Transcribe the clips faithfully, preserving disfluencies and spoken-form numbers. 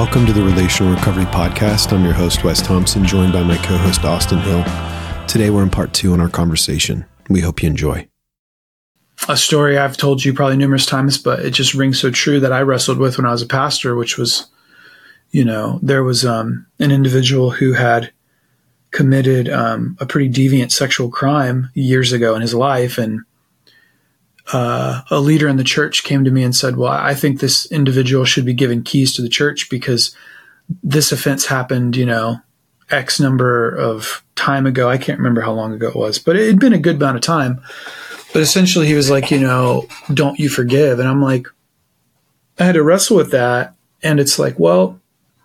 Welcome to the Relational Recovery Podcast. I'm your host, Wes Thompson, joined by my co-host, Austin Hill. Today, we're in part two in our conversation. We hope you enjoy. A story I've told you probably numerous times, but it just rings so true that I wrestled with when I was a pastor, which was, you know, there was um, an individual who had committed um, a pretty deviant sexual crime years ago in his life. And uh, a leader in the church came to me and said, well, I think this individual should be given keys to the church because this offense happened, you know, X number of time ago. I can't remember how long ago it was, but it had been a good amount of time. But essentially he was like, you know, don't you forgive? And I'm like, I had to wrestle with that. And it's like, well,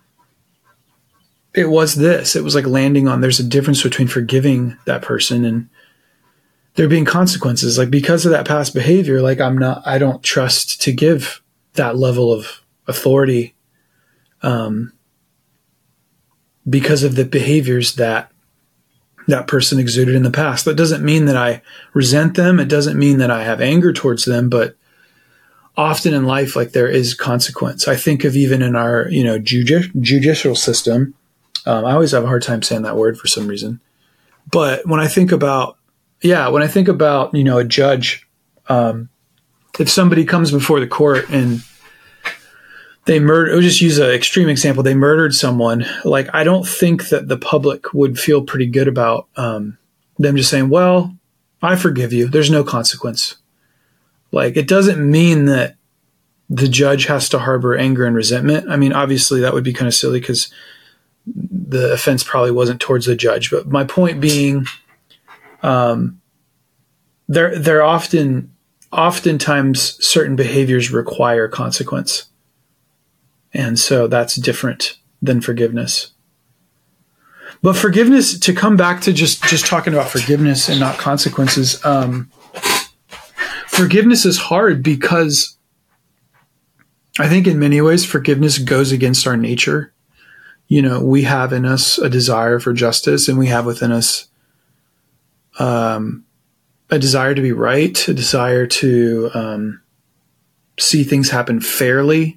it was this. It was like landing on, there's a difference between forgiving that person and there being consequences. Like because of that past behavior, like I'm not, I don't trust to give that level of authority um, because of the behaviors that that person exuded in the past. That doesn't mean that I resent them. It doesn't mean that I have anger towards them, but often in life, like there is consequence. I think of even in our, you know, judici- judicial system. Um, I always have a hard time saying that word for some reason. But when I think about, yeah, when I think about, you know, a judge, um, if somebody comes before the court and they murder, we'll just use an extreme example. They murdered someone. Like, I don't think that the public would feel pretty good about um, them just saying, well, I forgive you. There's no consequence. Like, it doesn't mean that the judge has to harbor anger and resentment. I mean, obviously that would be kind of silly because the offense probably wasn't towards the judge. But my point being, um, there, there often, oftentimes certain behaviors require consequence. And so that's different than forgiveness. But forgiveness, to come back to just, just talking about forgiveness and not consequences, um, forgiveness is hard because I think in many ways forgiveness goes against our nature. You know, we have in us a desire for justice and we have within us um, a desire to be right, a desire to um, see things happen fairly.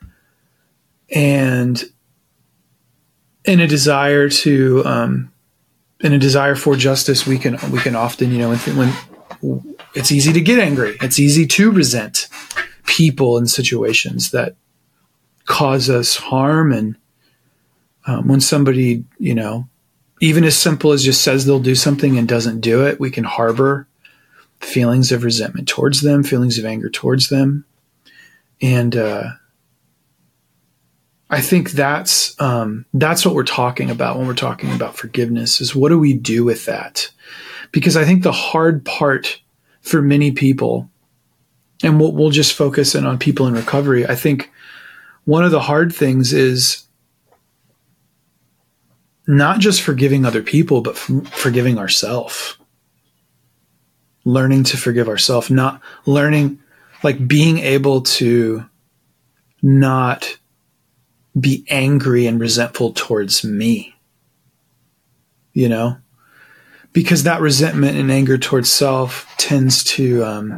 And in a desire to, um, in a desire for justice, we can we can often, you know, when, when it's easy to get angry, it's easy to resent people and situations that cause us harm. And um, when somebody, you know, even as simple as just says they'll do something and doesn't do it, we can harbor feelings of resentment towards them, feelings of anger towards them, and uh, I think that's um, that's what we're talking about when we're talking about forgiveness is what do we do with that? Because I think the hard part for many people, and we'll, we'll just focus in on people in recovery, I think one of the hard things is not just forgiving other people, but f- forgiving ourselves. Learning to forgive ourselves, not learning, like being able to not be angry and resentful towards me, you know, because that resentment and anger towards self tends to um,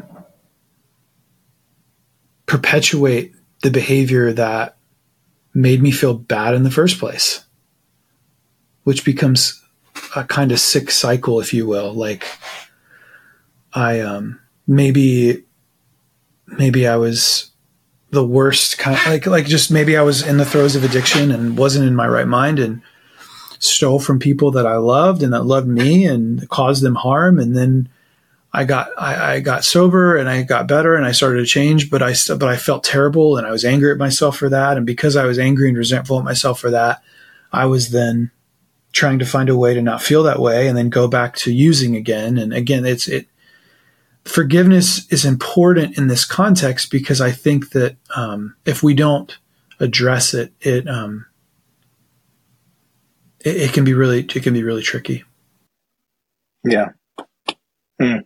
perpetuate the behavior that made me feel bad in the first place, which becomes a kind of sick cycle, if you will. Like I, um, maybe, maybe I was the worst kind of, like, like just maybe I was in the throes of addiction and wasn't in my right mind and stole from people that I loved and that loved me and caused them harm. And then I got, I, I got sober and I got better and I started to change, but I, but I felt terrible and I was angry at myself for that. And because I was angry and resentful at myself for that, I was then trying to find a way to not feel that way and then go back to using again. And again, it's, it, forgiveness is important in this context because I think that um, if we don't address it, it, um, it it can be really it can be really tricky. Yeah, mm.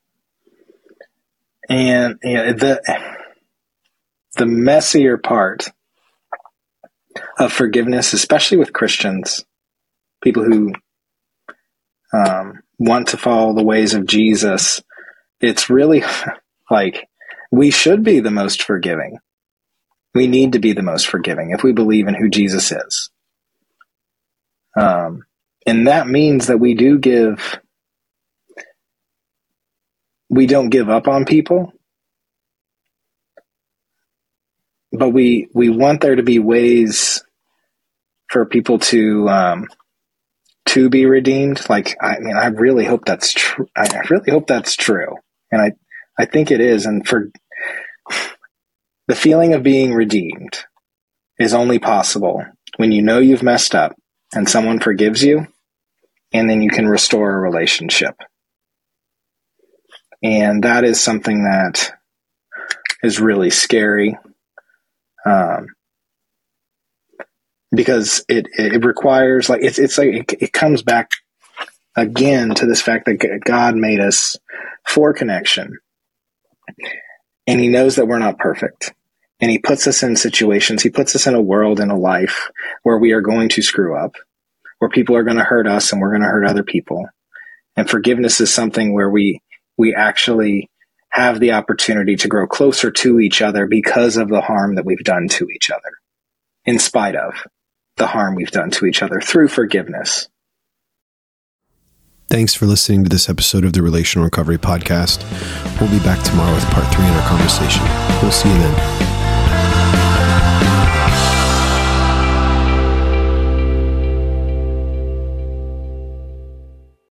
and yeah, the the messier part of forgiveness, especially with Christians, people who um, want to follow the ways of Jesus. It's really like we should be the most forgiving. We need to be the most forgiving if we believe in who Jesus is. Um, and that means that we do give, we don't give up on people, but we, we want there to be ways for people to, um, to be redeemed. Like, I mean, I really hope that's true. I really hope that's true. And I, I think it is. And for the feeling of being redeemed is only possible when you know you've messed up and someone forgives you, and then you can restore a relationship. And that is something that is really scary, um, because it, it requires, like, it's, it's like, it, it comes back again to this fact that God made us for connection. And he knows that we're not perfect. And he puts us in situations, he puts us in a world, in a life where we are going to screw up, where people are going to hurt us and we're going to hurt other people. And forgiveness is something where we, we actually have the opportunity to grow closer to each other because of the harm that we've done to each other, in spite of the harm we've done to each other through forgiveness. Thanks for listening to this episode of the Relational Recovery Podcast. We'll be back tomorrow with part three in our conversation. We'll see you then.